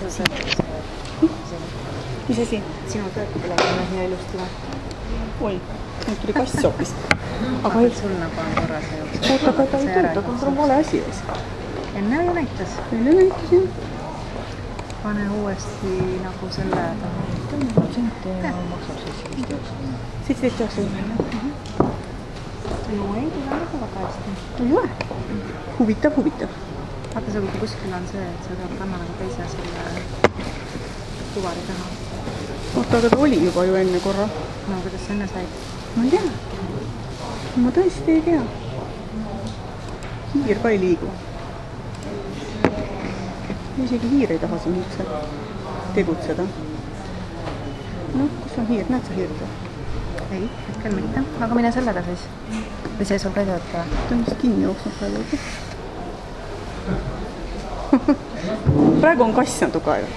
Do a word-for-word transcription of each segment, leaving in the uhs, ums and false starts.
Mis asi? Sinu töötupõlema on hea ilusti või? Oi, nüüd tuli kass hoopis. Aga sul nagu on korras ja jookseb. Oota, aga ta ei tööta, kui sul on vale asi ees. Enne ju näitas. Enne näitas, jah. Pane uuesti nagu selle kümme protsenti ja maksab seitseteist üheksakümmend. seitseteist üheksakümmend, jah. No ei, tule nagu väga hästi. Ei ole. Huvitav, huvitav. Vaata, see kuskil on see, et sa saab panna nagu teise selle kuvari taha. Oota, aga ta oli juba ju enne korra. No kuidas sa enne said? Ma ei tea. Ma tõesti ei tea. Hiir ka ei liigu. Isegi hiir ei taha siin üldse tegutseda. Noh, kus on hiir? Näed sa hiirda? Ei, hetkel mitte. Aga mine sellega siis. Või see sul ka ei tööta? Ta on vist kinni jooksnud praegu. Praegu on kass natuke aega.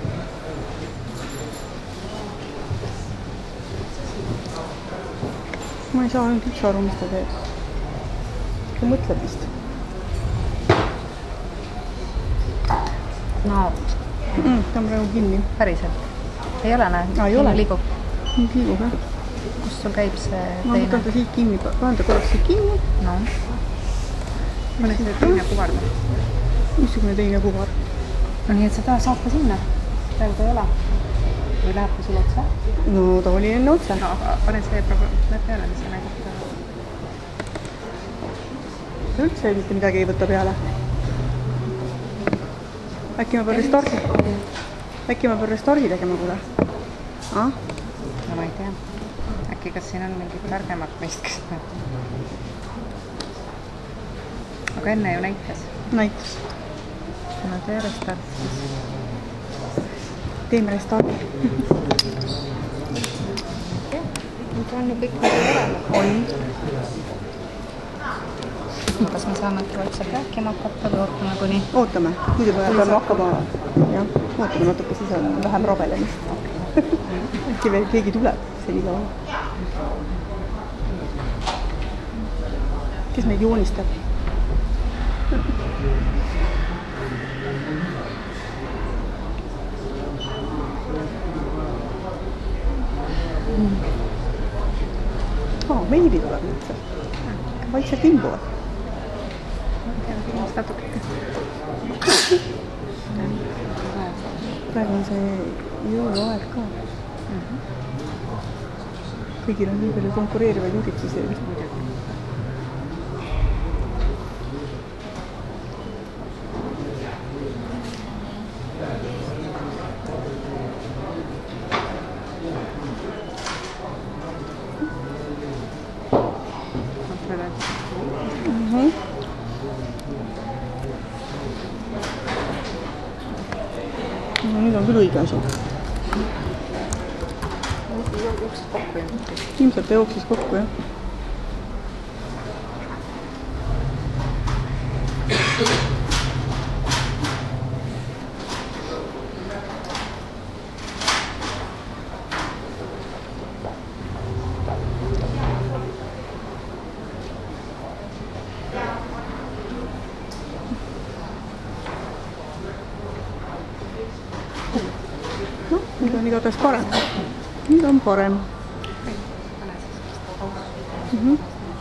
Ma ei saa ainult üldse aru, mis ta teeb. Ta mõtleb vist. No, mm, ta on praegu kinni. Päriselt. Ei ole, näe? Aa, ei ole. Liigub. Nüüd liigub, jah. Kus sul käib see Ma võtan ta siit kinni. Panen ta korraks siit kinni. No. Mõne see teine kuvar. Missugune teine kuvar? No nii, et seda saab ka sinna. Praegu ta ei ole. Või läheb ka sul otsa? No ta oli enne otsa. No, aga pane see programm peale, mis sa näidab seda. Üldse mitte midagi ei võta peale. Äkki ma pean restardi? Äkki ma pean restardi tegema kuule? Ah? No ma ei tea. Äkki kas siin on mingit targemat meist, kes ta... Aga enne ju näitas. Näitas. No tee restart siis. Teeme restardi. Nüüd on ju kõik nagu järele. On. Kas me saame vaikselt rääkima hakata või ootame kuni? Ootame. Muidu peame hakkama. Jah, ootame natuke, siis on vähem rabelemist. Äkki veel keegi tuleb seni laua. Kes meid joonistab? Oh, meili tuleb nüüd sealt. Vaikselt imbuvad. Teeme natuke. Praegu on see jõuluaeg ka. Kõigil on nii palju konkureerivaid üritusi. No nüüd on küll õige asi. Jooksis kokku ju. Ilmselt ta jooksis kokku, jah. Noh, nüüd on igatahes parem. Nüüd on parem. Mm-hmm.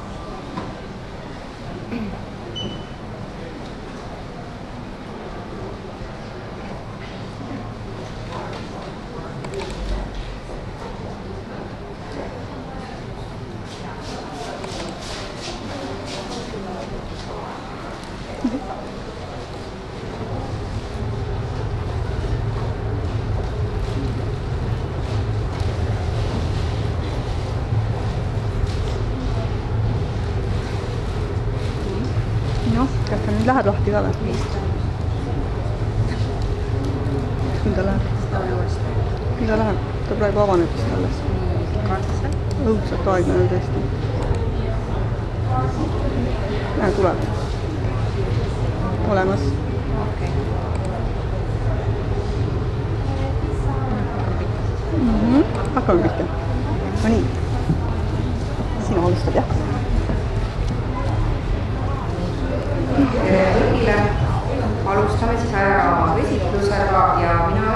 Noh, kas ta nüüd läheb lahti ka või? Küll ta läheb. Küll ta läheb. Ta praegu avaneb vist alles. Õudselt aeglane tõesti. Näe, tuleb. Olemas. Mm-hmm. Hakkame pihta. No nii. Sina alustad, jah? Kõigile alustame siis ära esitlusega ja mina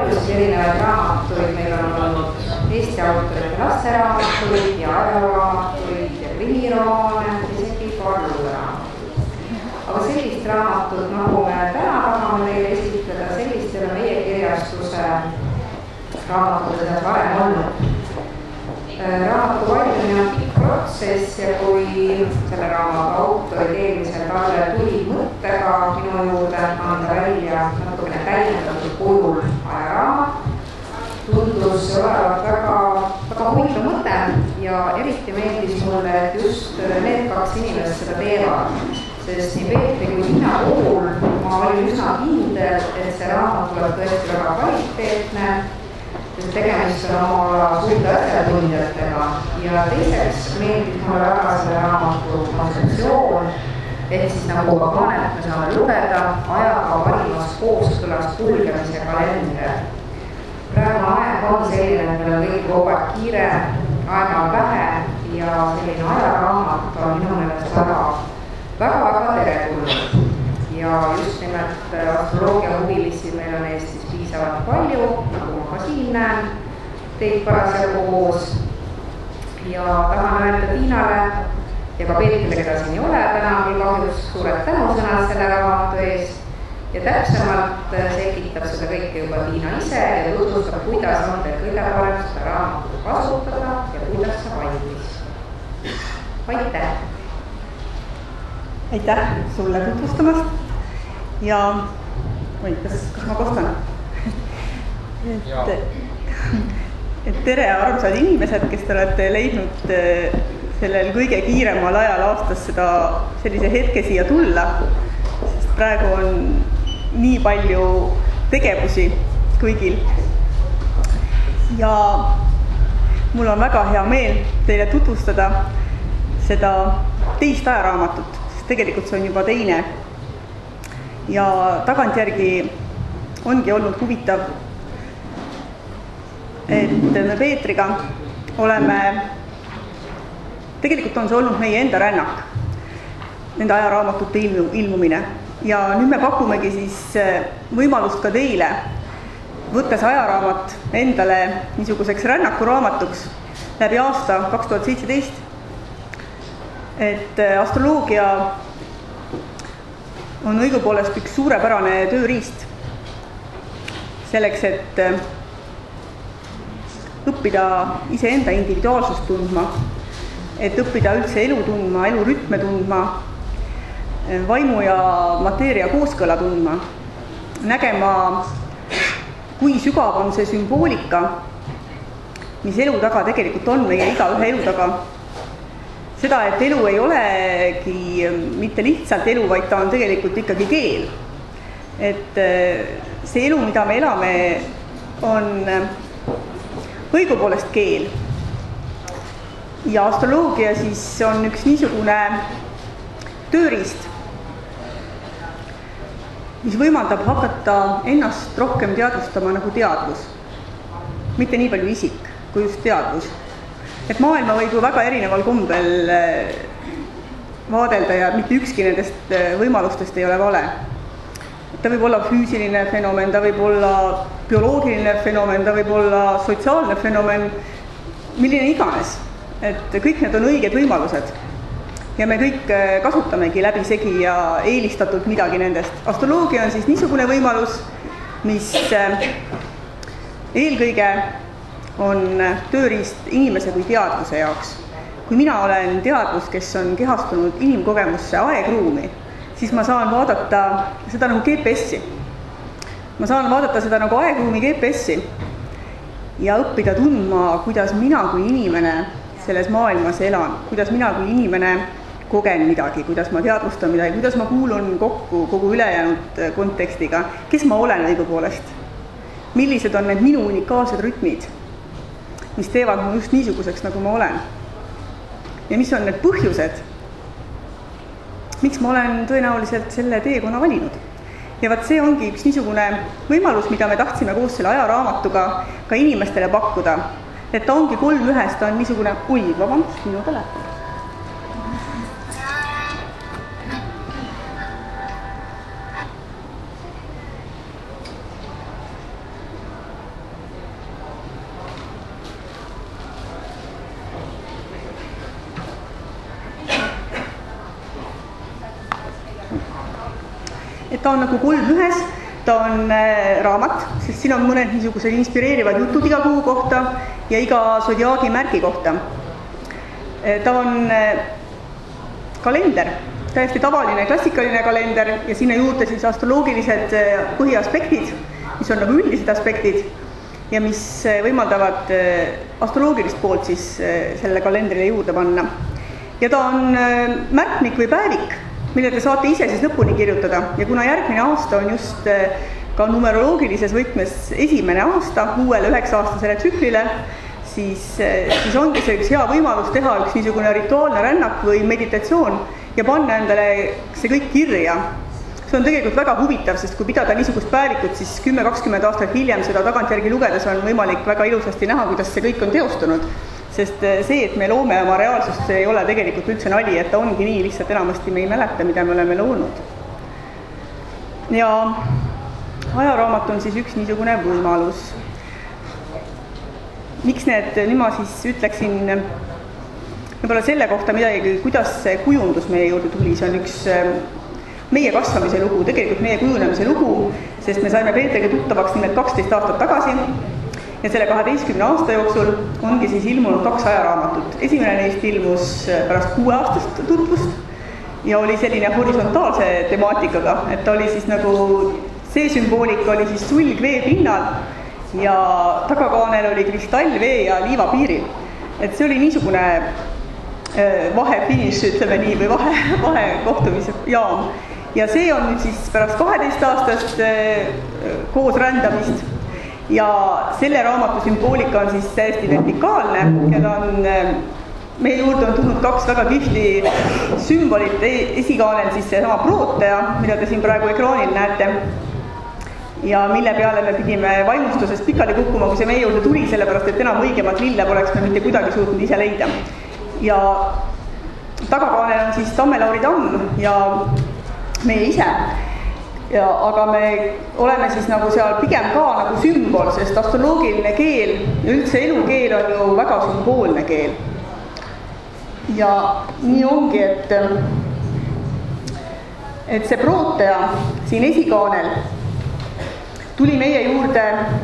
paljusid erinevaid raamatuid, meil on olnud Eesti autorite lasteraamatuid ja ajaloораamatuid ja krimiromaane, isegi paar luuleraamatuid. Aga sellist raamatut, nagu me täna tahame teile esitleda, sellist ei ole meie kirjastuse raamatutes varem olnud. Raamatu valmimine on pikk protsess ja kui selle raamatu autorid eelmisel talvel tuli mõttega minu juurde anda välja natukene täiendatud kujul ajaraamat, tundus olevat väga, väga huvitav mõte ja eriti meeldis mulle, et just need kaks inimest seda teevad, sest nii Peetri kui mina puhul ma olin üsna kindel, et see raamat tuleb tõesti väga kvaliteetne, sest tegemist on oma suurte asjatundjatega ja teiseks meeldib mulle väga selle raamatu kontseptsioon, ehk siis nagu ka kanet me saame lugeda ajaga parimas kooskõlas kulgemise kalender. Praegu aeg on selline, et meil on kõik kogu aeg kiire, aega on vähe ja selline ajaraamat on minu meelest väga, väga, väga teretulnud. Ja just nimelt astroloogia huvilisi meil on Eestis piisavalt palju, nagu ma ka siin näen teid parasjagu koos. Ja tahan öelda Tiinale ja ka Peetrile, keda siin ei ole täna, küll kahjuks suured tänusõnad selle raamatu eest. Ja täpsemalt selgitab seda kõike juba Tiina ise ja tutvustab, kuidas on teil kõige parem seda raamatu kasutada ja kuidas see valmis. Aitäh! Aitäh sulle tutvustamast! Ja või, kas, kas ma kostan? et, et tere armsad inimesed, kes te olete leidnud sellel kõige kiiremal ajal aastas seda sellise hetke siia tulla, sest praegu on nii palju tegevusi kõigil. Ja mul on väga hea meel teile tutvustada seda teist ajaraamatut, sest tegelikult see on juba teine. Ja tagantjärgi ongi olnud huvitav, et me Peetriga oleme, tegelikult on see olnud meie enda rännak, nende ajaraamatute ilmumine. Ja nüüd me pakumegi siis võimalust ka teile, võttes ajaraamat endale niisuguseks rännakuraamatuks läbi aasta kaks tuhat seitseteist, et astroloogia on õigupoolest üks suurepärane tööriist selleks, et õppida iseenda individuaalsust tundma, et õppida üldse elu tundma, elu rütme tundma, vaimu ja mateeria kooskõla tundma, nägema, kui sügav on see sümboolika, mis elu taga tegelikult on, meie igaühe elu taga. Seda, et elu ei olegi mitte lihtsalt elu, vaid ta on tegelikult ikkagi keel. Et see elu, mida me elame, on õigupoolest keel. Ja astroloogia siis on üks niisugune tööriist, mis võimaldab hakata ennast rohkem teadvustama nagu teadvus. Mitte nii palju isik, kui just teadvus. Et maailma võib ju väga erineval kombel vaadelda ja mitte ükski nendest võimalustest ei ole vale. Ta võib olla füüsiline fenomen, ta võib olla bioloogiline fenomen, ta võib olla sotsiaalne fenomen, milline iganes. Et kõik need on õiged võimalused. Ja me kõik kasutamegi läbi segi ja eelistatult midagi nendest. Astroloogia on siis niisugune võimalus, mis eelkõige on tööriist inimese kui teadvuse jaoks. Kui mina olen teadvus, kes on kehastunud inimkogemusse aegruumi, siis ma saan vaadata seda nagu G P S-i. Ma saan vaadata seda nagu aegruumi G P S-i ja õppida tundma, kuidas mina kui inimene selles maailmas elan, kuidas mina kui inimene kogen midagi, kuidas ma teadvustan midagi, kuidas ma kuulun kokku kogu ülejäänud kontekstiga, kes ma olen õigupoolest, millised on need minu unikaalsed rütmid, mis teevad mu just niisuguseks, nagu ma olen. Ja mis on need põhjused, miks ma olen tõenäoliselt selle teekonna valinud. Ja vaat see ongi üks niisugune võimalus, mida me tahtsime koos selle ajaraamatuga ka inimestele pakkuda. Et ta ongi kolm ühest, ta on niisugune, ui, vabandust, minu telefon. et ta on nagu kolm ühes, ta on raamat, sest siin on mõned niisugused inspireerivad jutud iga kuu kohta ja iga sodiaagi märgi kohta. Ta on kalender, täiesti tavaline klassikaline kalender ja sinna juurde siis astroloogilised põhiaspektid, mis on nagu üldised aspektid ja mis võimaldavad astroloogilist poolt siis selle kalendrile juurde panna. Ja ta on märkmik või päevik, mille te saate ise siis lõpuni kirjutada ja kuna järgmine aasta on just ka numeroloogilises võtmes esimene aasta uuele üheksa-aastasele tsüklile, siis, siis ongi see üks hea võimalus teha üks niisugune rituaalne rännak või meditatsioon ja panna endale see kõik kirja. See on tegelikult väga huvitav, sest kui pidada niisugust päevikut, siis kümme kakskümmend aastat hiljem seda tagantjärgi lugedes on võimalik väga ilusasti näha, kuidas see kõik on teostunud. Sest see, et me loome oma reaalsust, see ei ole tegelikult üldse nali, et ta ongi nii, lihtsalt enamasti me ei mäleta, mida me oleme loonud. Ja ajaraamat on siis üks niisugune võimalus. Miks need, nüüd ma siis ütleksin võib-olla selle kohta midagi, kuidas see kujundus meie juurde tuli, see on üks meie kasvamise lugu, tegelikult meie kujunemise lugu, sest me saime Peetriga tuttavaks nimelt kaksteist aastat tagasi ja selle kaheteistkümne aasta jooksul ongi siis ilmunud kaks ajaraamatut. Esimene neist ilmus pärast kuue aastast tutvust ja oli selline horisontaalse temaatikaga, et ta oli siis nagu, see sümboolika oli siis sulg vee pinnal ja tagakaanel oli kristall vee ja liiva piiril. Et see oli niisugune vahefiniš, ütleme nii, või vahe, vahe kohtumise jaam. Ja see on nüüd siis pärast kaheteist aastast koos rändamist ja selle raamatu sümboolika on siis täiesti vertikaalne ja ta on, meie juurde on tulnud kaks väga kihvti sümbolit, esikaanel siis see sama prootea, mida te siin praegu ekraanil näete ja mille peale me pidime vaimustusest pikali kukkuma, kui see meie juurde tuli, sellepärast et enam õigemat lille poleks me mitte kuidagi suutnud ise leida. Ja tagakaanel on siis Tamme-Lauri Tamm ja meie ise. Ja, aga me oleme siis nagu seal pigem ka nagu sümbol, sest astroloogiline keel ja üldse elukeel on ju väga sümboolne keel. Ja nii ongi, et, et see prootea siin esikaanel tuli meie juurde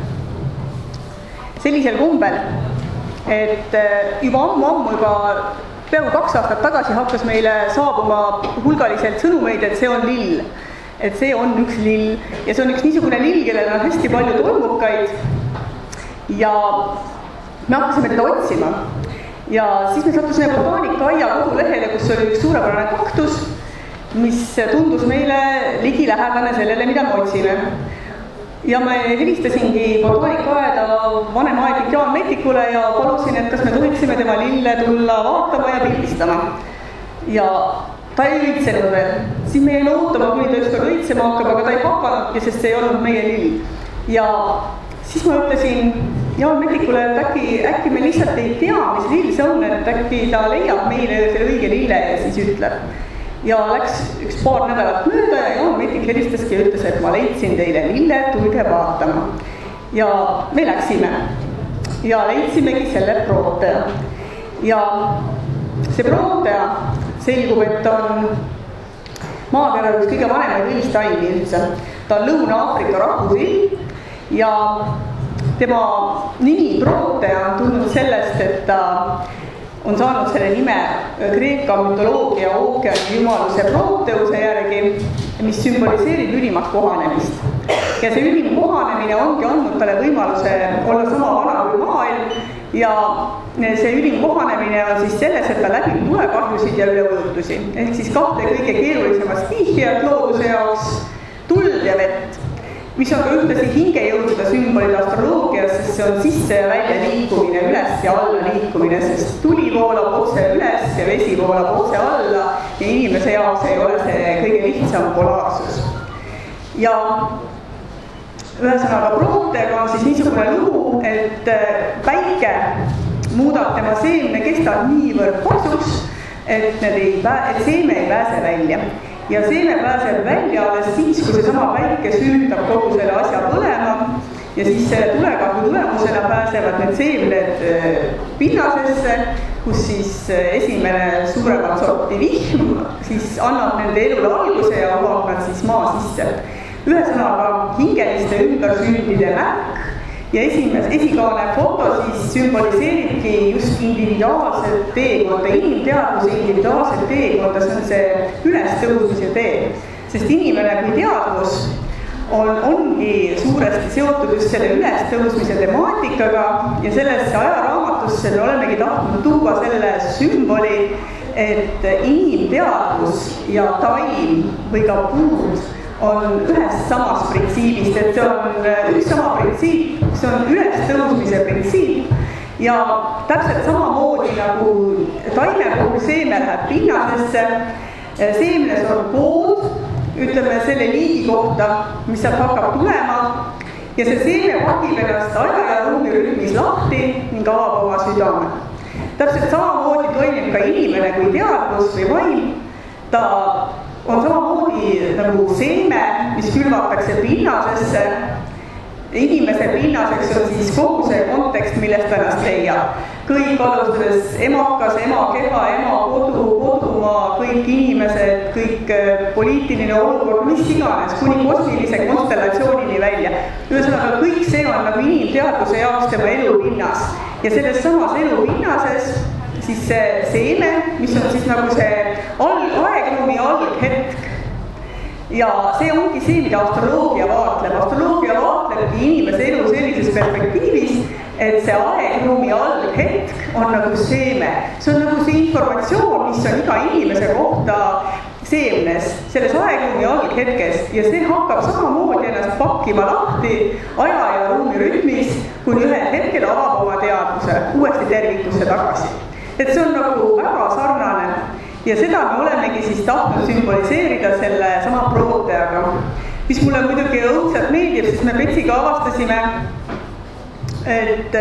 sellisel kombel, et juba ammu-ammu, juba peaaegu kaks aastat tagasi hakkas meile saabuma hulgaliselt sõnumeid, et see on lill. Et see on üks lill ja see on üks niisugune lill, kellel on hästi palju tolmukaid ja me hakkasime teda otsima. Ja siis me sattusime botaanika aia kodulehele, kus oli üks suurepärane kaktus, mis tundus meile ligilähedane sellele, mida me otsime. Ja me helistasingi botaanikaaeda vanemaedik Jaan Metikule ja palusin, et kas me tohiksime tema lille tulla vaatama ja pildistama. Ja ta ei õitsenud veel. Siis me jäime ootama, kuni ta ükskord õitsema hakkab, aga ta ei hakanud, sest see ei olnud meie lill. Ja siis ma ütlesin Jaan Metikule, et äkki, äkki me lihtsalt ei tea, mis lill see on, et äkki ta leiab meile selle õige lille ja siis ütleb. Ja läks üks paar nädalat mööda ja Jaan Metik helistaski ja ütles, et ma leidsin teile lille, tulge vaatama. Ja me läksime ja leidsimegi selle prootea. Ja see prootea selgub, et on maakeral üks kõige vanemaid õlistaini üldse. Ta on Lõuna-Aafrika rahvuslill ja tema nimi prootea on tulnud sellest, et ta on saanud selle nime Kreeka mütoloogia ookeani jumaluse Prooteuse järgi, mis sümboliseerib ülimat kohanemist. Ja see ülim kohanemine ongi andnud talle võimaluse olla sama vana kui maailm ja see ülim kohanemine on siis selles, et ta läbib tulekahjusid ja üleujutusi. Ehk siis kahte kõige keerulisemast stiihijat looduse jaoks, tuld ja vett, mis on ka ühtlasi hingejõudude sümbolid astroloogias, sest see on sisse ja välja liikumine, üles ja alla liikumine, sest tuli voolab otse üles ja vesi voolab otse alla ja inimese jaoks ei ole see kõige lihtsam polaarsus. Ja ühesõnaga prooteega on siis niisugune lugu, et päike muudab tema seemne kestad niivõrd paksuks, et, need ei pää, et seeme ei pääse välja. Ja seeme pääseb välja alles siis, kui see sama päike süütab kogu selle asja põlema ja siis selle tulekahju tulemusena pääsevad need seemned pinnasesse, kus siis esimene suuremat sorti vihm siis annab nende elule alguse ja avab nad siis maa sisse. Ühesõnaga hingeliste ümbersündide märk ja esimes, esikaane foto siis sümboliseeribki just individuaalset teekonda, inimteadvuse individuaalset teekonda, see on see ülestõusmise tee. Sest inimene kui teadvus on, ongi suuresti seotud just selle ülestõusmise temaatikaga ja sellesse ajaraamatusse me olemegi tahtnud tuua selle sümboli, et inimteadvus ja taim või ka puud on ühest samast printsiibist, et see on üks sama printsiip, see on ülestõusmise printsiip ja täpselt samamoodi nagu taime puhul seeme läheb pinnasesse, seemnes on kood, ütleme selle liigi kohta, mis sealt hakkab tulema ja see seeme pakib ennast aja ja ruumi rütmis lahti ning avab oma südame. Täpselt samamoodi toimib ka inimene kui teadvus või vaim, ta on samamoodi nagu seeme, mis külvatakse pinnasesse. Inimese pinnaseks on siis kogu see kontekst, millest ta ennast leiab. Kõik alustades emakas, ema keha, ema kodu, kodumaa, kõik inimesed, kõik poliitiline olukord, mis iganes, kuni kosmilise konstellatsioonini välja. Ühesõnaga, kõik see on nagu inimteadvuse jaoks tema elupinnas. Ja selles samas elupinnases siis see seeme, mis on siis nagu see alg, aegruumi alghetk. Ja see ongi see, mida astroloogia vaatleb. Astroloogia vaatlebki inimese elu sellises perspektiivis, et see aegruumi alghetk on nagu seeme. See on nagu see informatsioon, mis on iga inimese kohta seemnes, selles aegruumi alghetkes ja see hakkab samamoodi ennast pakkima lahti aja ja ruumi rütmis, kuni ühel hetkel avab oma teadvuse uuesti tervikusse tagasi. Et see on nagu väga sarnane ja seda me olemegi siis tahtnud sümboliseerida selle sama prooteaga, mis mulle muidugi õudselt meeldib, sest me Petsiga avastasime, et,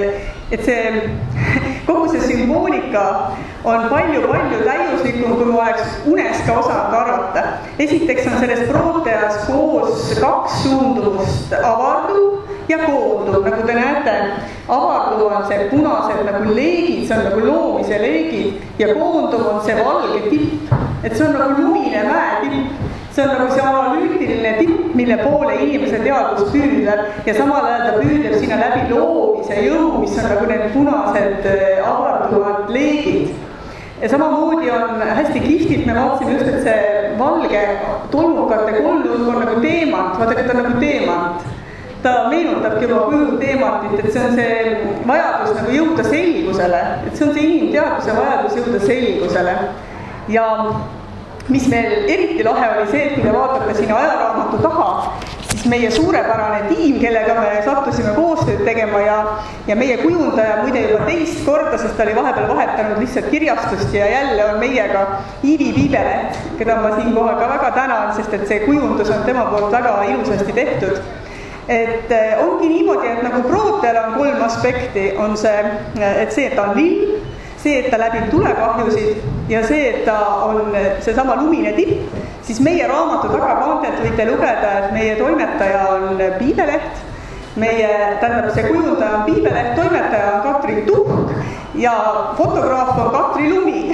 et see, kogu see sümboolika on palju-palju täiuslikum, kui ma oleks unes ka osanud arvata. Esiteks on selles prooteas koos kaks suundumust, avardu ja koondub, nagu te näete, avardu on see punased nagu leegid, see on nagu loomise leegid ja koondub on see valge tipp, et see on nagu lumine mäe tipp. See on nagu see analüütiline tipp, mille poole inimese teadvus püüdleb ja samal ajal ta püüdleb sinna läbi loomise jõu, mis on nagu need punased avarduvad leegid. Ja samamoodi on hästi kihvtilt, me vaatasime just, et see valge tolmukate kollus on nagu teemant, vaadake, ta on nagu teemant. Ta meenutabki oma kujul teematit, et see on see vajadus nagu jõuda selgusele, et see on see inimteadvuse vajadus jõuda selgusele. Ja mis meil eriti lahe oli see, et kui te vaatate sinna ajaraamatu taha, siis meie suurepärane tiim, kellega me sattusime koostööd tegema ja, ja meie kujundaja muide juba teist korda, sest ta oli vahepeal vahetanud lihtsalt kirjastust ja jälle on meiega Iivi Piibelet, keda ma siin kohe ka väga tänan, sest et see kujundus on tema poolt väga ilusasti tehtud. Et ongi niimoodi, et nagu prooteal on kolm aspekti, on see, et see, et ta on lill, see, et ta läbib tulekahjusid ja see, et ta on see sama lumine tipp, siis meie raamatu tagakaantet võite lugeda, et meie toimetaja on Piibeleht, meie, tähendab see kujundaja on Piibeleht, toimetaja on Katri Tuhk ja fotograaf on Katri Lumi.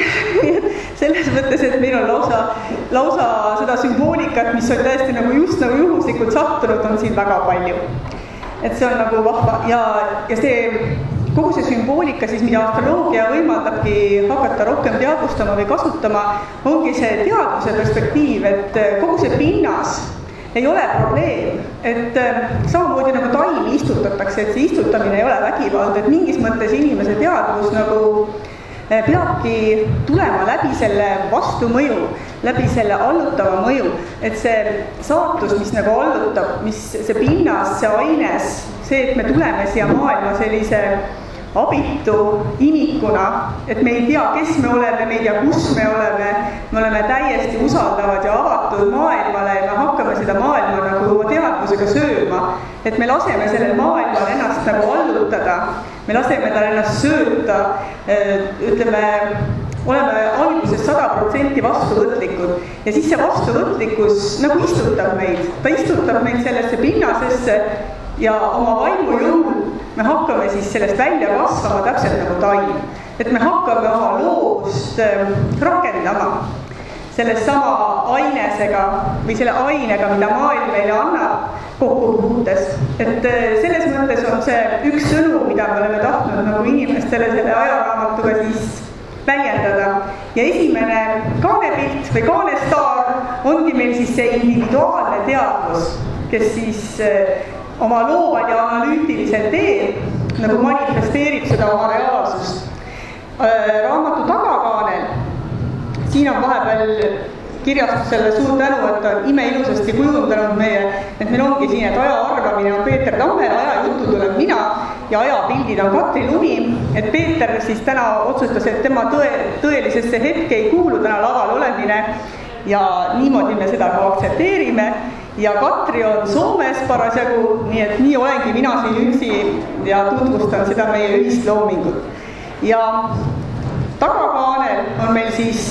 Selles mõttes, et meil on lausa, lausa seda sümboolikat, mis on täiesti nagu just nagu juhuslikult sattunud, on siin väga palju. Et see on nagu vahva ja, ja see kogu see sümboolika, siis mida astroloogia võimaldabki hakata rohkem teadvustama või kasutama, ongi see teadvuse perspektiiv, et kogu see pinnas ei ole probleem, et samamoodi nagu taimi istutatakse, et see istutamine ei ole vägivald, et mingis mõttes inimese teadvus nagu peabki tulema läbi selle vastumõju, läbi selle allutava mõju, et see saatus, mis nagu allutab, mis see pinnas, see aines, see, et me tuleme siia maailma sellise abitu imikuna, et me ei tea, kes me oleme, me ei tea, kus me oleme, me oleme täiesti usaldavad ja avatud maailmale ja me hakkame seda maailma nagu oma teadvusega sööma, et me laseme sellel maailmal ennast nagu allutada, me laseme tal ennast sööta, ütleme, oleme alguses sada protsenti vastuvõtlikud ja siis see vastuvõtlikkus nagu istutab meid, ta istutab meid sellesse pinnasesse ja oma vaimu jõul me hakkame siis sellest välja kasvama täpselt nagu taim. et me hakkame oma loovust rakendama selles sama ainesega või selle ainega, mida maailm meile annab kokkupuutes. Et selles mõttes on see üks sõnum, mida me oleme tahtnud nagu inimestele selle ajaraamatuga siis väljendada. Ja esimene kaanepilt või kaanestaar ongi meil siis see individuaalne teadvus, kes siis oma loovad ja analüütilisel teel nagu manifesteerib seda oma reaalsust. Raamatu tagakaanel siin on vahepeal kirjastusele suur tänu, et on imeilusasti kujundanud meie, et meil ongi siin, et aja arvamine on Peeter Tammel, aja jutud olen mina ja ajapildid on Katri Lumi, et Peeter siis täna otsustas, et tema tõe, tõelisesse hetke ei kuulu täna laval olemine ja niimoodi me seda ka aktsepteerime ja Katri on Soomes parasjagu, nii et nii olengi mina siin üksi ja tutvustan seda meie ühist loomingut. Ja tagakaanel on meil siis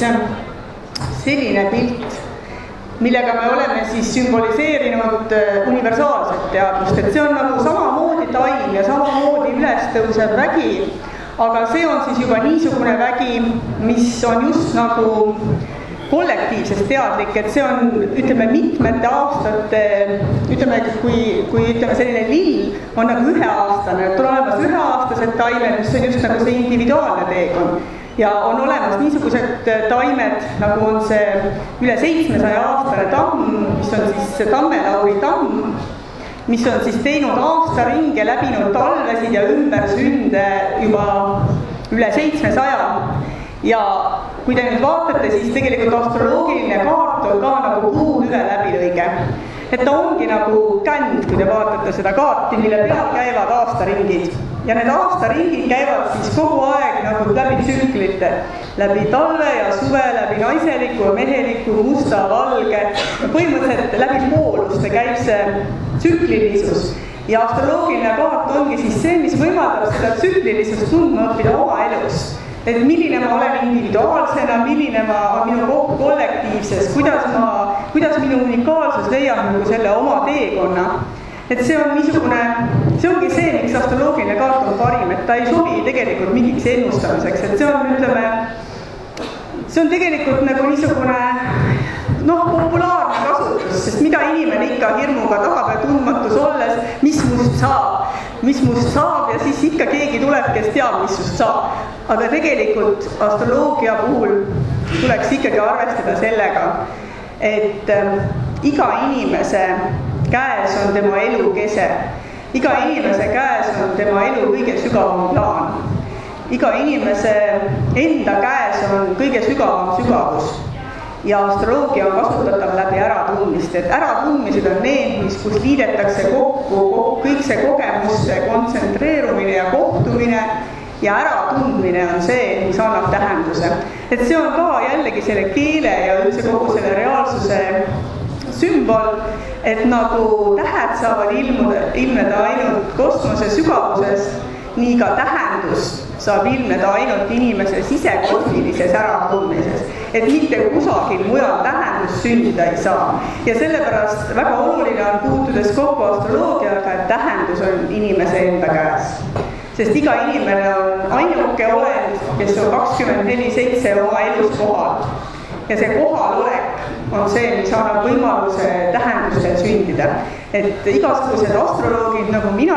selline pilt, millega me oleme siis sümboliseerinud universaalset teadvust, et see on nagu samamoodi taim ja samamoodi üles tõusev vägi, aga see on siis juba niisugune vägi, mis on just nagu kollektiivsest teadlik, et see on, ütleme, mitmete aastate, ütleme, kui, kui ütleme, selline lill on nagu üheaastane, et on olemas üheaastased taimed, mis on just nagu see individuaalne teekond. Ja on olemas niisugused taimed, nagu on see üle seitsmesaja aastane tamm, mis on siis Tammelauri tamm, mis on siis teinud aastaringe, läbinud talvesid ja ümbersünde juba üle seitsmesaja. Ja kui te nüüd vaatate, siis tegelikult astroloogiline kaart on ka nagu puutüve läbilõige. Et ta ongi nagu känd, kui te vaatate seda kaarti, mille peal käivad aastaringid. Ja need aastaringid käivad siis kogu aeg nagu läbi tsüklite, läbi talve ja suve, läbi naiseliku, meheliku, musta, valge. Põhimõtteliselt läbi pooluste käib see tsüklilisus. Ja astroloogiline kaart ongi siis see, mis võimaldab seda tsüklilisust tundma õppida oma elus. Et milline ma olen individuaalsena, milline ma on minu koht kollektiivses, kuidas, ma, kuidas minu unikaalsus leiab nagu selle oma teekonna. Et see on niisugune, see ongi see, miks astroloogiline kaart on parim, et ta ei sobi tegelikult mingiks ennustamiseks, et see on, ütleme, see on tegelikult nagu niisugune noh, populaarne kasutus, sest mida inimene ikka hirmuga tahab ja tundmatus olles, mis must saab, mis must saab ja siis ikka keegi tuleb, kes teab, mis just saab. Aga tegelikult astroloogia puhul tuleks ikkagi arvestada sellega, et äh, iga inimese käes on tema elu kese. Iga inimese käes on tema elu kõige sügavam plaan. Iga inimese enda käes on kõige sügavam sügavus. Ja astroloogia on kasutatav läbi äratundmist, et äratundmised on need, mis kus liidetakse kokku kõik see kogemuste kontsentreerumine ja kohtumine ja äratundmine on see, mis annab tähenduse. Et see on ka jällegi selle keele ja üldse kogu selle reaalsuse sümbol, et nagu tähed saavad ilmuda, ilmneda ainult kosmose sügavuses, nii ka tähendus saab ilmneda ainult inimese sisekosmilises äratundmises. Et mitte kusagil mujal tähendus sündida ei saa. Ja sellepärast väga oluline on puutudes kokku astroloogiaga, et tähendus on inimese enda käes. Sest iga inimene on ainuke olend, kes on kakskümmend neli seitse oma elus kohal. Ja see kohalolek on see, mis annab võimaluse tähendustel sündida. Et igasugused astroloogid nagu mina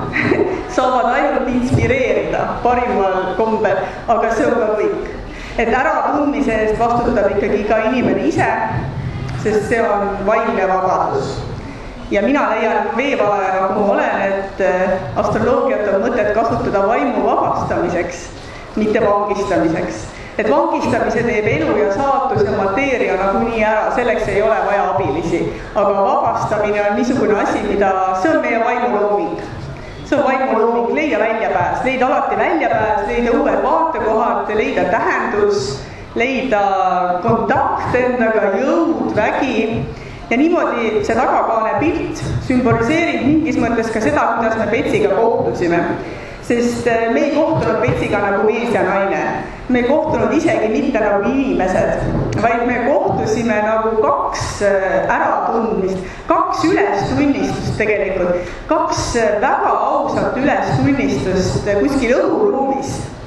saavad ainult inspireerida parimal kombel, aga see on ka kõik. Et äratundmise eest vastutab ikkagi iga inimene ise, sest see on vaimne vabadus. Ja mina leian veevalajana, kui ma olen, et astroloogiat on mõtet kasutada vaimu vabastamiseks, mitte vangistamiseks. Et vangistamise teeb elu ja saatus ja mateeria nagu nii ära, selleks ei ole vaja abilisi. Aga vabastamine on niisugune asi, mida see on meie vaimulooming. See on vaimulooming, leida väljapääs, leida alati väljapääs, leida uued vaatekohad, leida tähendus, leida kontakt endaga, jõud, vägi. Ja niimoodi see tagakaane pilt sümboliseerib mingis mõttes ka seda, kuidas me Petsiga kohtusime. Sest me ei kohtunud Petsiga nagu mees ja naine. Me ei kohtunud isegi mitte nagu inimesed, vaid me kohtusime nagu kaks äratundmist, kaks ülestunnistust tegelikult, kaks väga ausat ülestunnistust kuskil õhuruumis.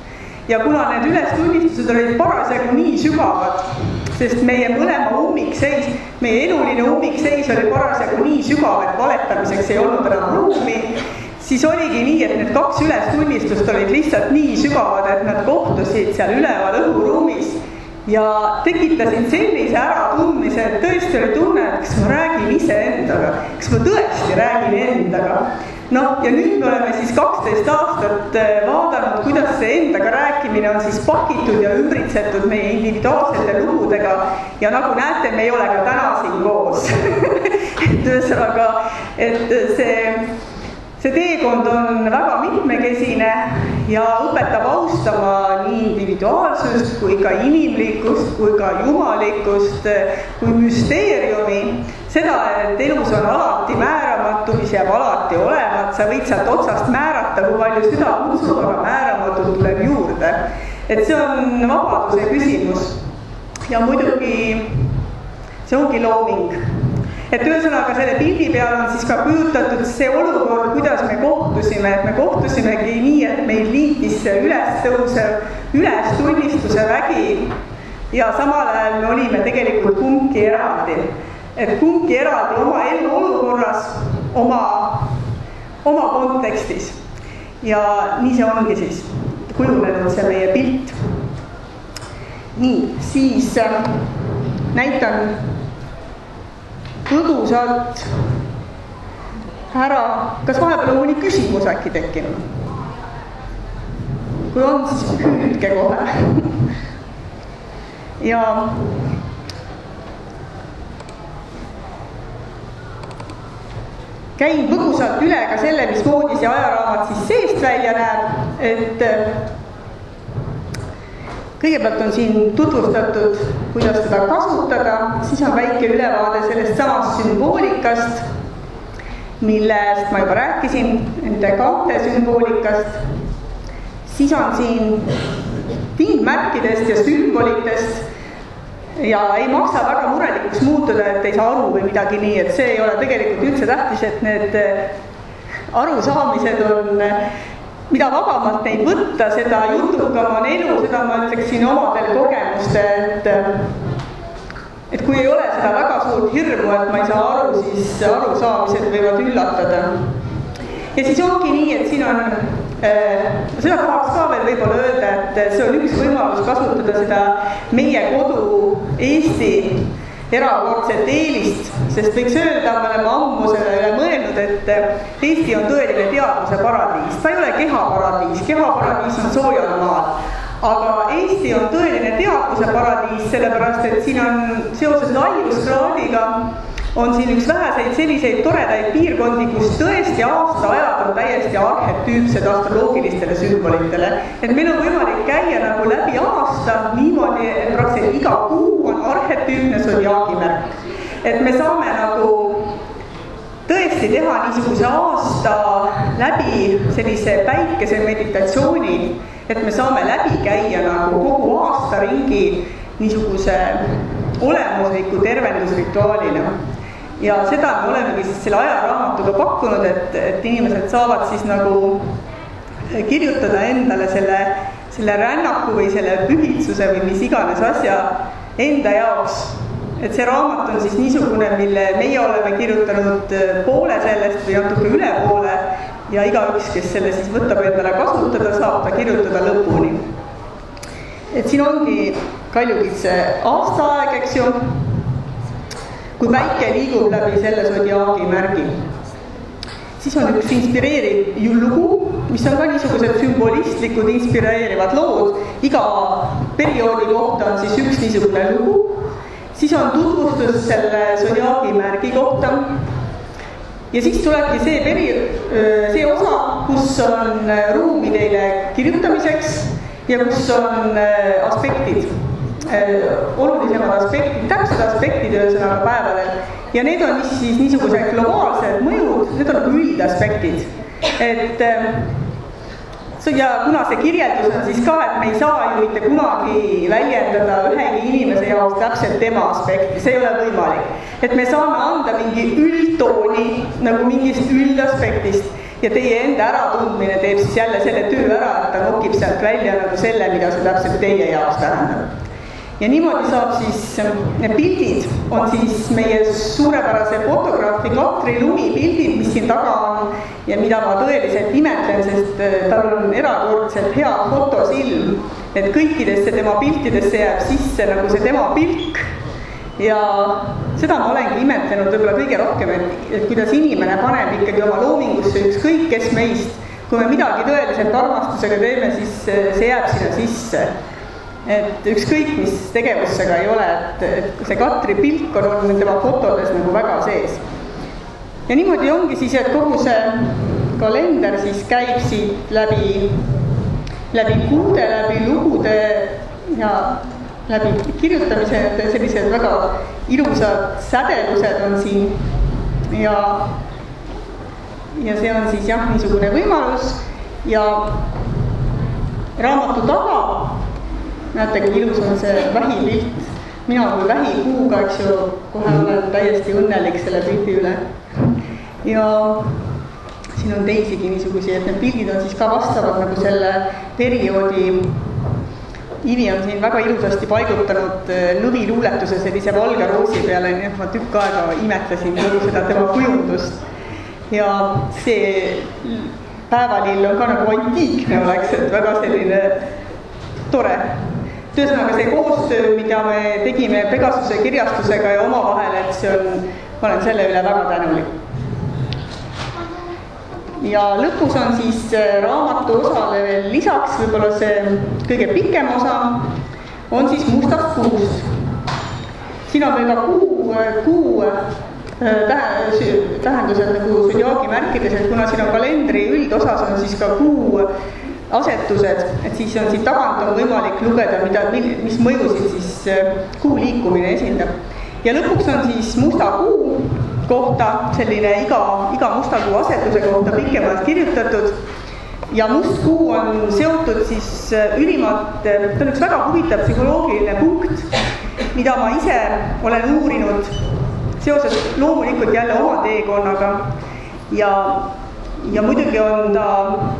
ja kuna need ülestunnistused olid parasjagu nii sügavad, sest meie mõlema ummikseis, meie eluline ummikseis oli parasjagu nii sügav, et valetamiseks ei olnud enam ruumi, siis oligi nii, et need kaks ülestunnistust olid lihtsalt nii sügavad, et nad kohtusid seal üleval õhuruumis ja tekitasin sellise äratundmise, et tõesti oli tunne, et kas ma räägin ise endaga, kas ma tõesti räägin endaga. No ja nüüd me oleme siis kaksteist aastat vaadanud, kuidas see endaga rääkimine on siis pakitud ja ümbritsetud meie individuaalsete lugudega ja nagu näete, me ei ole ka täna siin koos. et ühesõnaga, et see See teekond on väga mitmekesine ja õpetab austama nii individuaalsust kui ka inimlikkust, kui ka jumalikkust, kui müsteeriumi. Seda, et elus on alati määramatu, mis jääb alati olemat, sa võid sealt otsast määrata, kui palju süda utsub, aga määramatult tuleb juurde. Et see on vabaduse küsimus ja muidugi see ongi looming. Et ühesõnaga selle pildi peal on siis ka kujutatud see olukord, kuidas me kohtusime, et me kohtusimegi nii, et meil liitis see ülestõusev, ülestunnistuse vägi ja samal ajal me olime tegelikult kumbki eraldi. Et kumbki eraldi oma elu olukorras, oma, oma kontekstis. Ja nii see ongi siis kujunenud see meie pilt. Nii, siis näitan põgusalt ära, kas vahepeal on mõni küsimus äkki tekkinud? Kui on, siis hüüdke kohe. ja käin põgusalt üle ka selle, mis moodi see ajaraamat siis seest välja näeb, et kõigepealt on siin tutvustatud, kuidas seda kasutada, siis on väike ülevaade sellest samast sümboolikast, millest ma juba rääkisin, nende kaante sümboolikast. Siis on siin tingmärkidest ja sümbolitest ja ei maksa väga murelikuks muutuda, et ei saa aru või midagi nii, et see ei ole tegelikult üldse tähtis, et need arusaamised on mida vabamalt ei võtta, seda jutukam on elu, seda ma ütleksin omadel kogemuste, et, et kui ei ole seda väga suurt hirmu, et ma ei saa aru, siis arusaamised võivad üllatada. Ja siis ongi nii, et siin on, seda tahaks ka veel võib-olla öelda, et see on üks võimalus kasutada seda meie kodu Eesti erakordset eelist, sest võiks öelda, me oleme ammu selle üle mõelnud, et Eesti on tõeline teaduse paradiis. Ta ei ole kehaparadiis, kehaparadiis on soojal maal, aga Eesti on tõeline teaduse paradiis, sellepärast et siin on seoses laiuskraadiga on siin üks väheseid selliseid toredaid piirkondi, kus tõesti aastaajad on täiesti arhetüüpsed astroloogilistele sümbolitele. Et meil on võimalik käia nagu läbi aasta niimoodi, et praktiliselt iga kuu on arhetüüpne sodiaagimärk. Et me saame nagu tõesti teha niisuguse aasta läbi sellise päikese meditatsiooni, et me saame läbi käia nagu kogu aasta ringi niisuguse olemusliku tervendusrituaalina. Ja seda me olemegi siis selle ajaraamatuga pakkunud, et, et inimesed saavad siis nagu kirjutada endale selle, selle rännaku või selle pühitsuse või mis iganes asja enda jaoks. Et see raamat on siis niisugune, mille meie oleme kirjutanud poole sellest või natuke üle poole ja igaüks, kes selle siis võtab endale kasutada, saab ta kirjutada lõpuni. Et siin ongi Kaljukitse aastaaeg, eks ju, kui päike liigub läbi selle sodiaagi märgi. Siis on üks inspireeriv lugu, mis on ka niisugused sümbolistlikud inspireerivad lood. Iga perioodi kohta on siis üks niisugune lugu. Siis on tutvustus selle sodiaagi märgi kohta. Ja siis tulebki see, peri- see osa, kus on ruumi teile kirjutamiseks ja kus on aspektid. Olulisemad aspektid, täpsed aspektid ühesõnaga päevadel. Ja need on siis niisugused globaalsed mõjud, need on üldaspektid. Et ja kuna see kirjeldus on siis ka, et me ei saa ju mitte kunagi väljendada ühegi inimese jaoks täpselt tema aspekti, see ei ole võimalik. Et me saame anda mingi üldtooni nagu mingist üldaspektist ja teie enda äratundmine teeb siis jälle selle töö ära, et ta nokib sealt välja nagu selle, mida see täpselt teie jaoks tähendab. Ja niimoodi saab siis, need pildid on siis meie suurepärase fotograafi Katri Lumi pildid, mis siin taga on ja mida ma tõeliselt imetlen, sest tal on erakordselt hea fotosilm, et kõikidesse tema piltidesse jääb sisse nagu see tema pilk ja seda ma olengi imetlenud võib-olla kõige rohkem, et, et kuidas inimene paneb ikkagi oma loomingusse ükskõik kes meist, kui me midagi tõeliselt armastusega teeme, siis see jääb sinna sisse. Et ükskõik, mis tegevusega ei ole, et, et see Katri pilk on olnud tema fotodes nagu väga sees. Ja niimoodi ongi siis, et kogu see kalender siis käib siit läbi, läbi kuude, läbi lugude ja läbi kirjutamise, et sellised väga ilusad sädelused on siin ja, ja see on siis jah, niisugune võimalus ja raamatu taga näete, kui ilus on see vähipilt. Mina kui vähikuuga, eks ju, kohe olen täiesti õnnelik selle pildi üle. Ja siin on teisigi niisugusi, et need pildid on siis ka vastavad nagu selle perioodi. Ivi on siin väga ilusasti paigutanud lõvi luuletuse sellise valge roosi peale, nii et ma tükk aega imetlesin kogu seda tema kujundust. Ja see päevalill on ka nagu antiikne oleks, et väga selline tore. Tõesõnaga see koostöö, mida me tegime Pegasuse kirjastusega ja oma vahel, et see on, ma olen selle üle väga tänulik. Ja lõpus on siis raamatu osale veel lisaks, võib-olla see kõige pikem osa, on siis mustast kuust. Siin on veel ka kuu, kuu tähendused nagu sodiaagi märkides, et kuna siin on kalendri üldosas on siis ka kuu asetused, et siis on siit tagant on võimalik lugeda, mida, mis mõjusid siis kuu liikumine esindab. Ja lõpuks on siis musta kuu kohta, selline iga, iga musta kuu asetuse kohta pikemalt kirjutatud. Ja must kuu on seotud siis ülimalt, ta on üks väga huvitav psühholoogiline punkt, mida ma ise olen uurinud seoses loomulikult jälle oma teekonnaga. Ja, ja muidugi on ta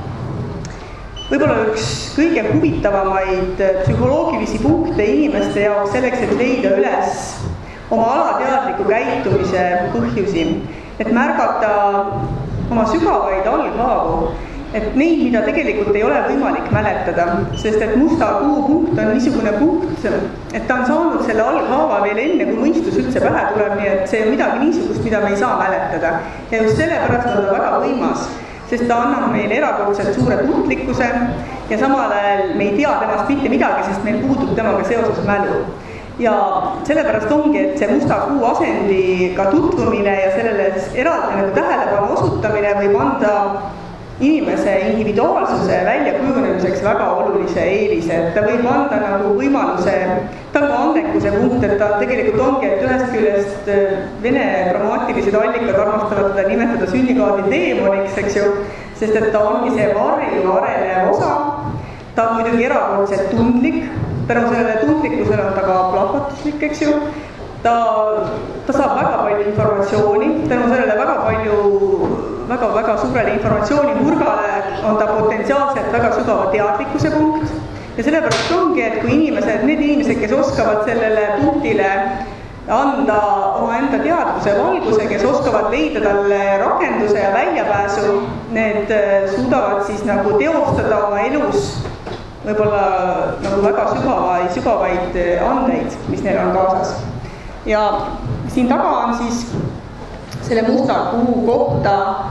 võib-olla üks kõige huvitavamaid psühholoogilisi punkte inimeste jaoks selleks, et leida üles oma alateadliku käitumise põhjusi, et märgata oma sügavaid alghaavu, et neid, mida tegelikult ei ole võimalik mäletada, sest et musta kuu punkt on niisugune punkt, et ta on saanud selle alghaava veel enne, kui mõistus üldse pähe tuleb, nii et see on midagi niisugust, mida me ei saa mäletada. Ja just sellepärast on ta väga võimas, sest ta annab meil erakordselt suure tuntlikkuse ja samal ajal me ei tea temast mitte midagi, sest meil puudub temaga seoses mälu. Ja sellepärast ongi, et see musta kuu asendiga tutvumine ja sellele eraldi nagu tähelepanu osutamine võib anda inimese individuaalsuse väljakujunemiseks väga olulise eelise, et ta võib anda nagu võimaluse, ta on andekuse punkt, et ta tegelikult ongi, et ühest küljest vene dramaatilised allikad armastavad teda nimetada sünnikaardi teemoniks, eks ju, sest et ta ongi see varju arenev osa, ta on muidugi erakordselt tundlik, tänu sellele tundlikkusele on ta ka plahvatuslik, eks ju, ta, ta saab väga palju informatsiooni, tänu sellele väga palju väga, väga suurele informatsiooni murgale on ta potentsiaalselt väga sügava teadlikkuse punkt ja sellepärast ongi, et kui inimesed, need inimesed, kes oskavad sellele punktile anda oma enda teadvuse valguse, kes oskavad leida talle rakenduse ja väljapääsu, need suudavad siis nagu teostada oma elus võib-olla nagu väga sügavaid, sügavaid andeid, mis neil on kaasas. Ja siin taga on siis selle musta kuu kohta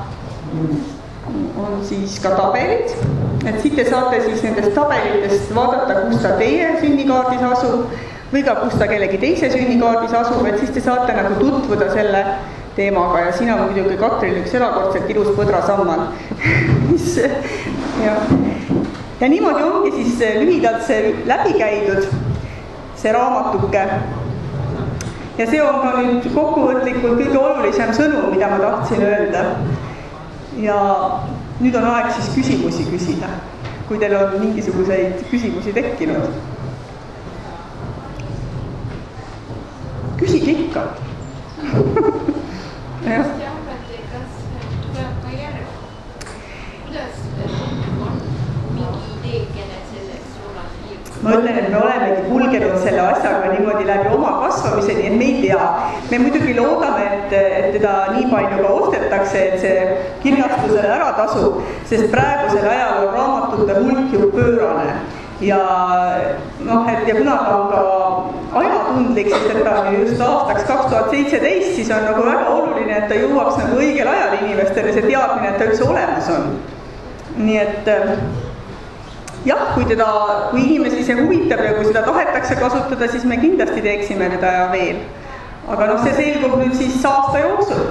on siis ka tabelid, et siit te saate siis nendest tabelitest vaadata, kus ta teie sünnikaardis asub või ka kus ta kellegi teise sünnikaardis asub, et siis te saate nagu tutvuda selle teemaga ja siin on muidugi Katril üks erakordselt ilus põdrasammal. ja. ja niimoodi ongi siis lühidalt see läbi käidud, see raamatuke. Ja see on ka nüüd kokkuvõtlikult kõige olulisem sõnum, mida ma tahtsin öelda. Ja nüüd on aeg siis küsimusi küsida. kui teil on mingisuguseid küsimusi tekkinud. Küsige ikka. Jah. Kas tuleb ka järg? Kuidas on mingi idee, kelle selleks suunas liigub? Ma ütlen, et me olemegi kulgenud selle asjaga niimoodi läbi oma kasvamiseni, et me ei tea. Me muidugi loodame, et, et teda nii palju ka ostetakse, et see kirjastusele ära tasub, sest praegusel ajal on raamatute hulk ju pöörane. Ja, noh, et, ja kuna ta on ka ajatundlik, sest et ta on just aastaks kaks tuhat seitseteist, siis on nagu väga oluline, et ta jõuaks nagu õigel ajal inimestele see teadmine, et ta üldse olemas on. Nii et jah, kui, teda, kui inimesi see huvitab ja kui seda tahetakse kasutada, siis me kindlasti teeksime teda veel. Aga noh, see selgub nüüd siis aasta jooksul.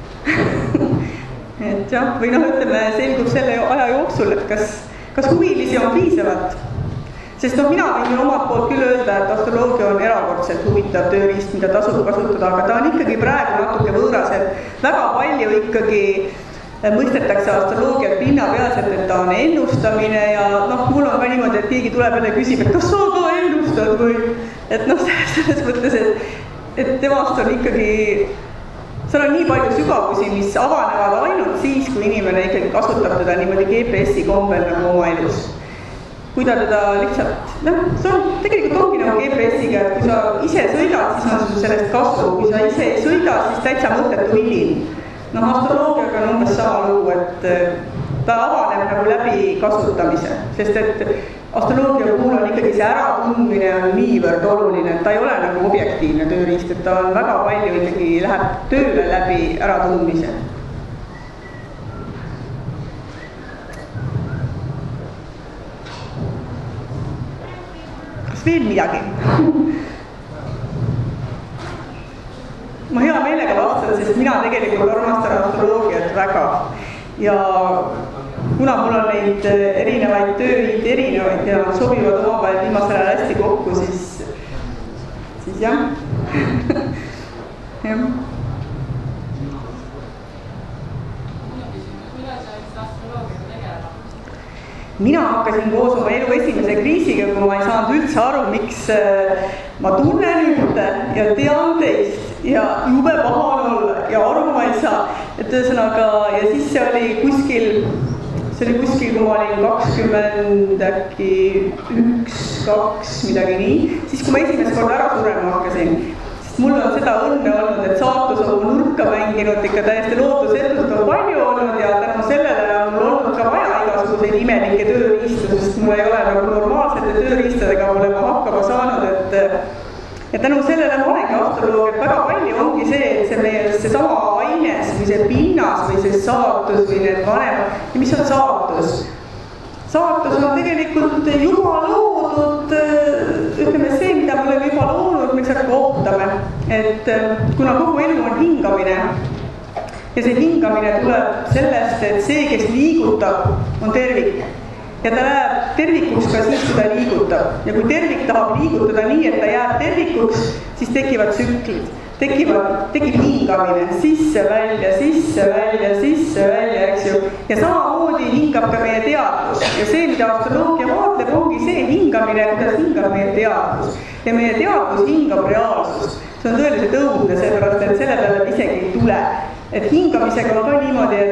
et jah, või noh, ütleme, selgub selle aja jooksul, et kas, kas huvilisi on piisavalt. Sest noh, mina võin omalt poolt küll öelda, et astroloogia on erakordselt huvitav tööriist, mida tasub kasutada, aga ta on ikkagi praegu natuke võõras, et väga palju ikkagi mõistetakse astroloogiat pinnapealselt, et ta on ennustamine ja noh, mul on ka niimoodi, et keegi tuleb ja küsib, et kas sa ka ennustad või, et noh, selles mõttes, et, et temast on ikkagi, seal on nii palju sügavusi, mis avanevad ainult siis, kui inimene ikkagi kasutab teda niimoodi G P S-i kombel nagu oma elus. Kui ta teda lihtsalt, noh, see on tegelikult ongi nagu G P S-iga, et kui sa ise sõidad, siis on sul sellest kasu, kui sa ise ei sõida, siis täitsa mõttetu vilin. Noh, astroloogiaga on umbes sama lugu, et ta avaneb nagu läbi kasutamise, sest et astroloogia puhul on ikkagi see äratundmine on niivõrd oluline, et ta ei ole nagu objektiivne tööriist, et ta on väga palju ikkagi läheb tööle läbi äratundmise. Kas veel midagi? Ma hea meelega vastan, sest mina tegelikult armastan astroloogiat väga. Ja kuna mul on neid erinevaid tööid, erinevaid ja sobivad omavahel viimasel ajal hästi kokku, siis, siis jah. jah. Mina hakkasin koos oma elu esimese kriisiga, kui ma ei saanud üldse aru, miks ma tunnen ühte ja tean teist ja jube paha on olla ja aru ma ei saa. Et ühesõnaga, ja siis see oli kuskil, see oli kuskil, kui ma olin kakskümmend äkki üks, kaks, midagi nii, siis kui ma esimest kord ära surema hakkasin. Mul on seda õnne olnud, et saatus on mu nurka mänginud, ikka täiesti lootusetult on palju olnud ja tänu sellele on mul olnud ka vaja igasuguseid imelikke tööriistu, sest mul ei ole nagu normaalsete tööriistadega olema hakkama saanud, et ja tänu sellele ma olengi astroloogiat väga palju ongi see, et see meie see sama aines või see pinnas või see saatus või need vanemad, ja mis on saatus? Saatus on tegelikult juba loodud, ütleme see, mida me oleme juba loonud, me lihtsalt ootame. Et kuna kogu elu on hingamine ja see hingamine tuleb sellest, et see, kes liigutab, on tervik. Ja ta läheb tervikuks ka siis, kui ta liigutab. Ja kui tervik tahab liigutada nii, et ta jääb tervikuks, siis tekivad tsüklid. Tekivad, tekib hingamine, sisse, välja, sisse, välja, sisse, välja, eks ju. Ja samamoodi hingab ka meie teadvus. Ja see, mida astroloogia vaatleb, ongi see hingamine, kuidas hingab meie teadvus. Ja meie teadvus hingab reaalsust. See on tõeliselt õudne, seepärast, et selle peale isegi ei tule. Et hingamisega on ka niimoodi,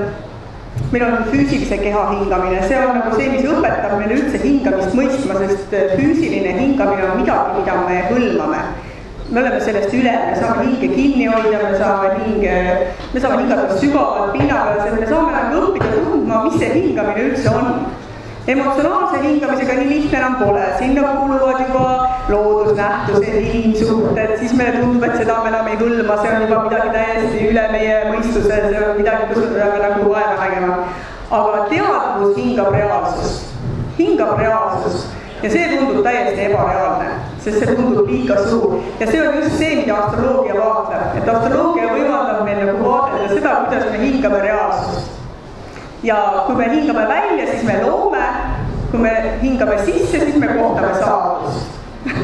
et meil on füüsilise keha hingamine. See on nagu see, mis õpetab meil üldse hingamist mõistma, sest füüsiline hingamine on midagi, mida me hõlmame. Me oleme sellest üle, me saame hinge kinni hoida, me saame hinge, me saame hingata sügavalt pinnapealselt, me saame nagu õppida tundma, mis see hingamine üldse on. Emotsionaalse hingamisega nii lihtne enam pole, sinna kuuluvad juba loodusnähtused, inimsuhted, siis meile tundub, et seda me enam ei hõlma, see on juba midagi täiesti üle meie mõistuse, see on midagi, kus me peame nagu vaeva nägema. Aga teadvus hingab reaalsust, hingab reaalsust. Ja see tundub täiesti ebareaalne, sest see tundub liiga suur. Ja see on just see, mida astroloogia vaatleb. Et astroloogia võimaldab meil nagu vaadelda seda, kuidas me hingame reaalsust. Ja kui me hingame välja, siis me loome. Kui me hingame sisse, siis me kohtame saatust.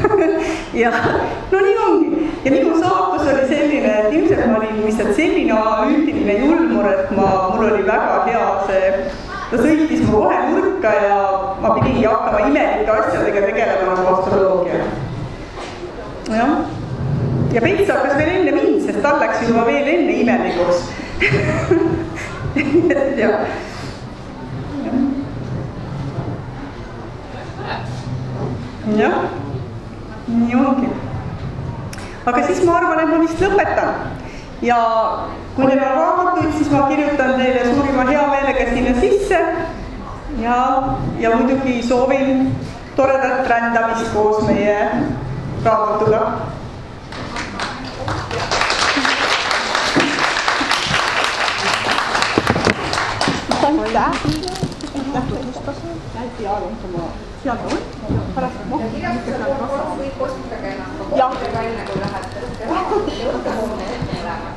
ja no nii ongi. Ja minu saatus oli selline, et ilmselt ma olin lihtsalt selline üldiline julmur, et ma, mul oli väga hea see, ta sõitis mu kohe nurka ja ma pidingi hakkama imelike asjadega tegelema nagu astroloogia. jah. ja Peits hakkas veel enne mind, sest tal läks juba veel enne imelikuks. ja. jah, nii ongi. aga siis ma arvan, et ma vist lõpetan. Ja kui teil on raamatuid, siis ma kirjutan teile suurima hea meelega sinna sisse ja, ja muidugi soovin toredat rändamist koos meie raamatuga. Aitäh! Aitäh tutvustasin! Näiti Aalund oma seadma võtma. Pärast ma ja kirjastusel korras võib osutage ennast kogutada enne, kui lähete õhta hoone ette elama.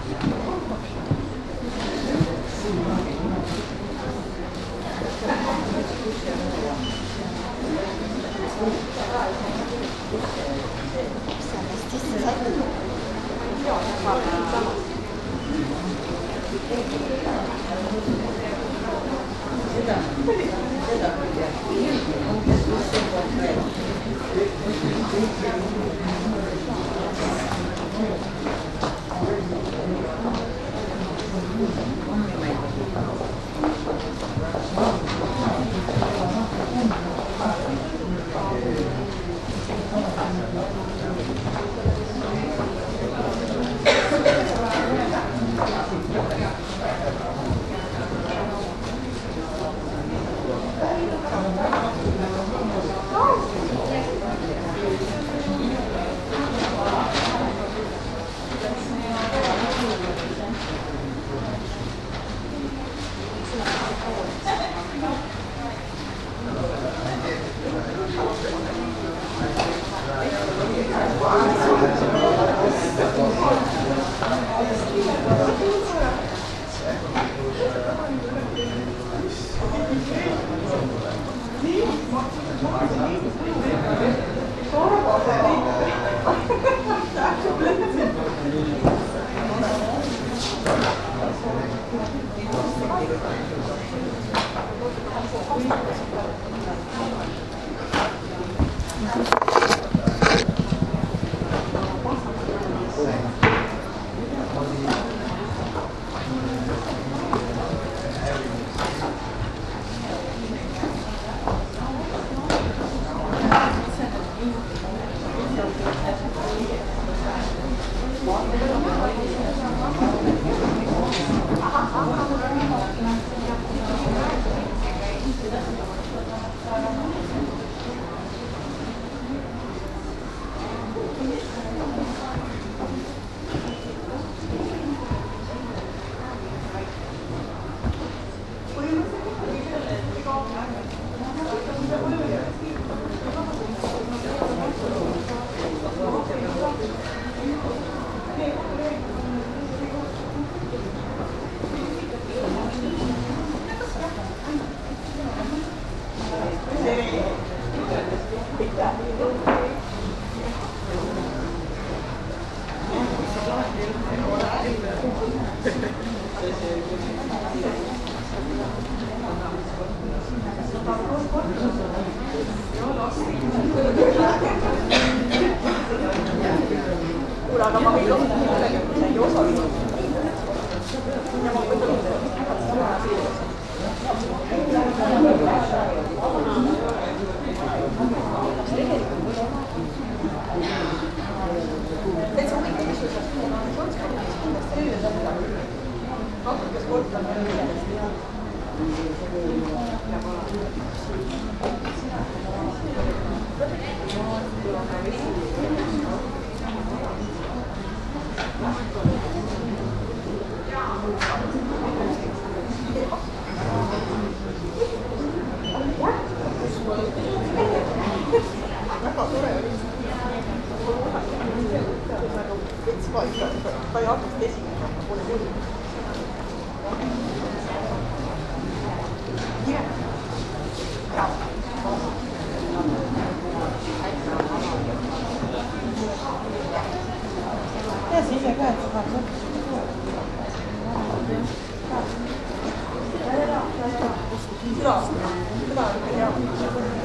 Hyvä. Hyvä.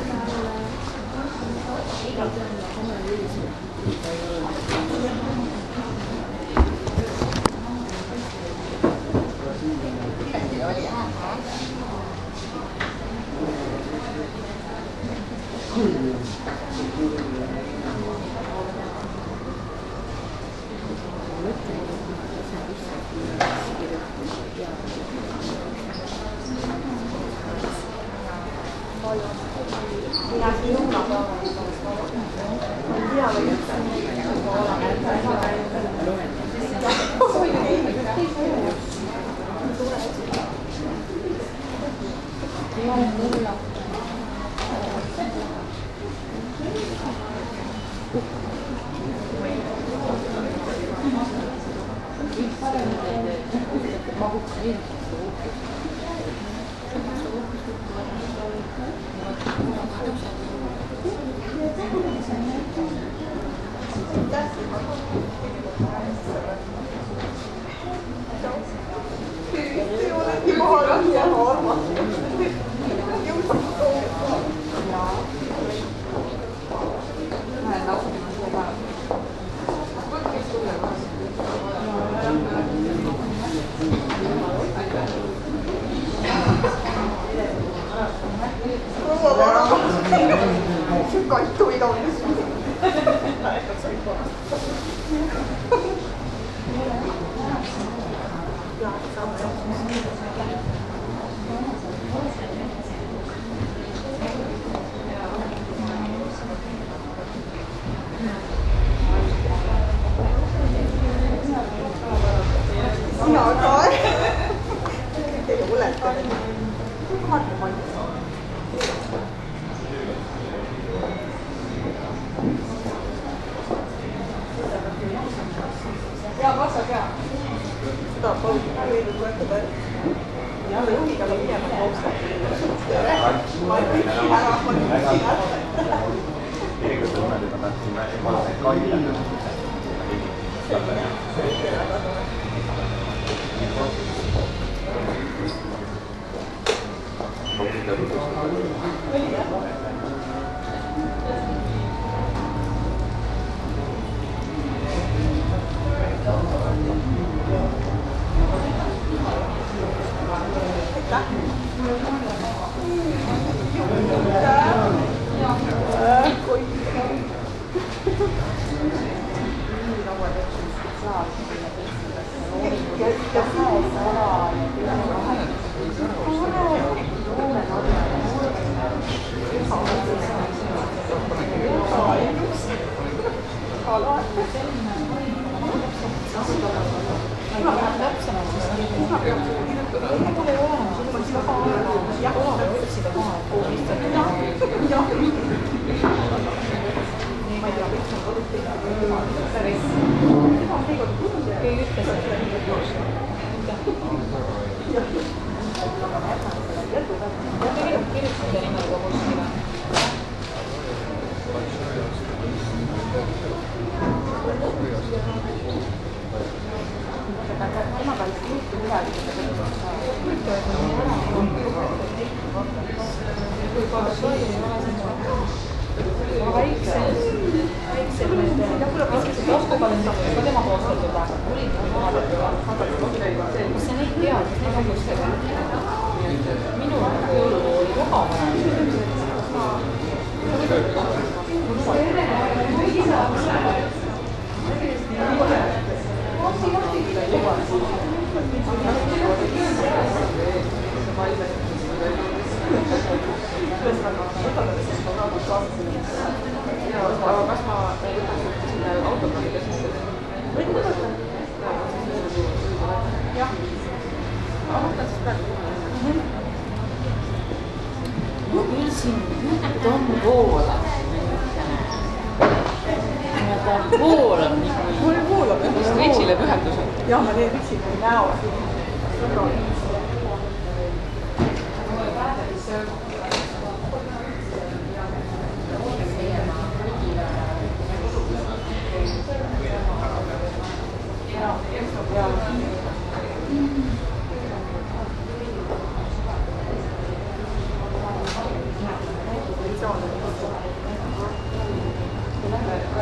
Grazie.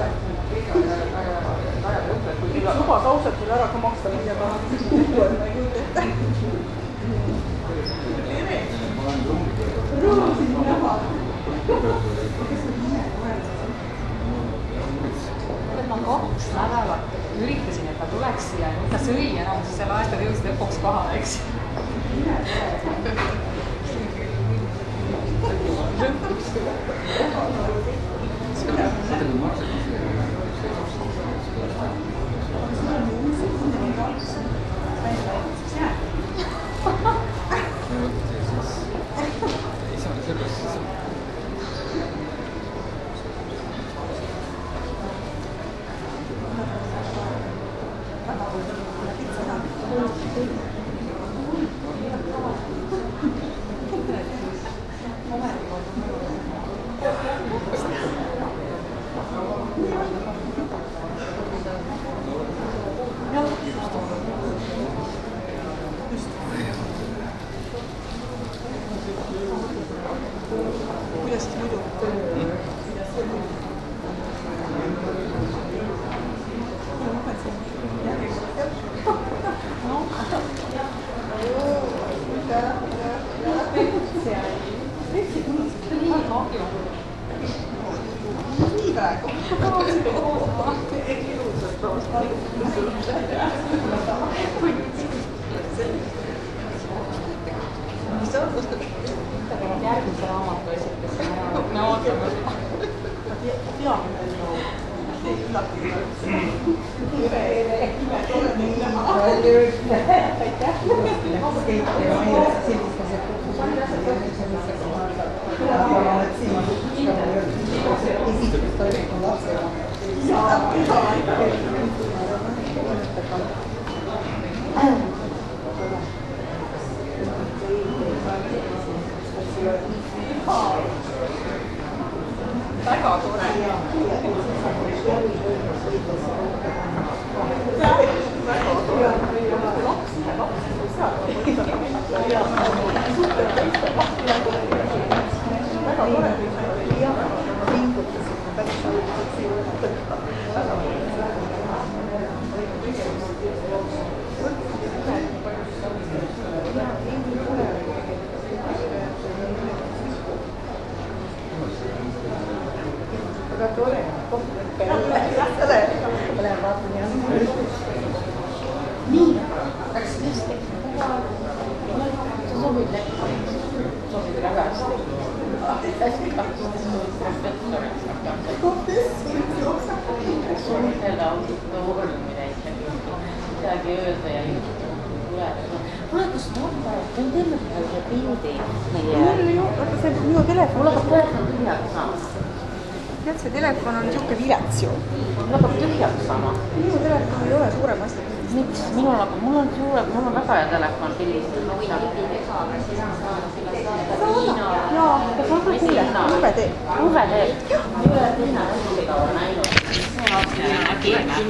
vabakauselt veel ära ka maksta, millega puhku, et ma ei kujuta ette. Rõõm sind näha. Ma kaks nädalat üritasin, et ta tuleks siia, et ta sõi enam, siis selle aasta jõudis lõpuks kohale, eks. Kuidas siis muidu? Nii praegu. Mis sa oskad? Järgmise raamatu esitasime ja me ootame seda. Teame veel loo. Üllatunud. Tere, tere. Tore meil näha. Aitäh. Keit ja meie sellistas, et esitust toimub lapsega. Väga tore. Väga tore. Olen vaatanud jah. Nii, läks tõesti. Sa sobid lekka. Sobid väga hästi. Hästi kahtlust, sa sobid professoriks hakata. Professoriks? Suhtele auditooriumi näiteks. Midagi öelda ja juhtu tuleb. Kuule, kas ma võin teeme ühe pildi? Mul ju, vaata see minu telefon. Mul hakkab telefon tühjaks saama. Tead, see telefon on niisugune vilets ju. Mul hakkab tühjaks saama. Minu telefon ei ole suurem asi. Miks? Minul hakkab, mul on suure, mul on väga hea telefon pildis. Jaa, kas on kuule? Lube teeb. Lube teeb. Ei ole teine hästi kaua näinud. See on nägime.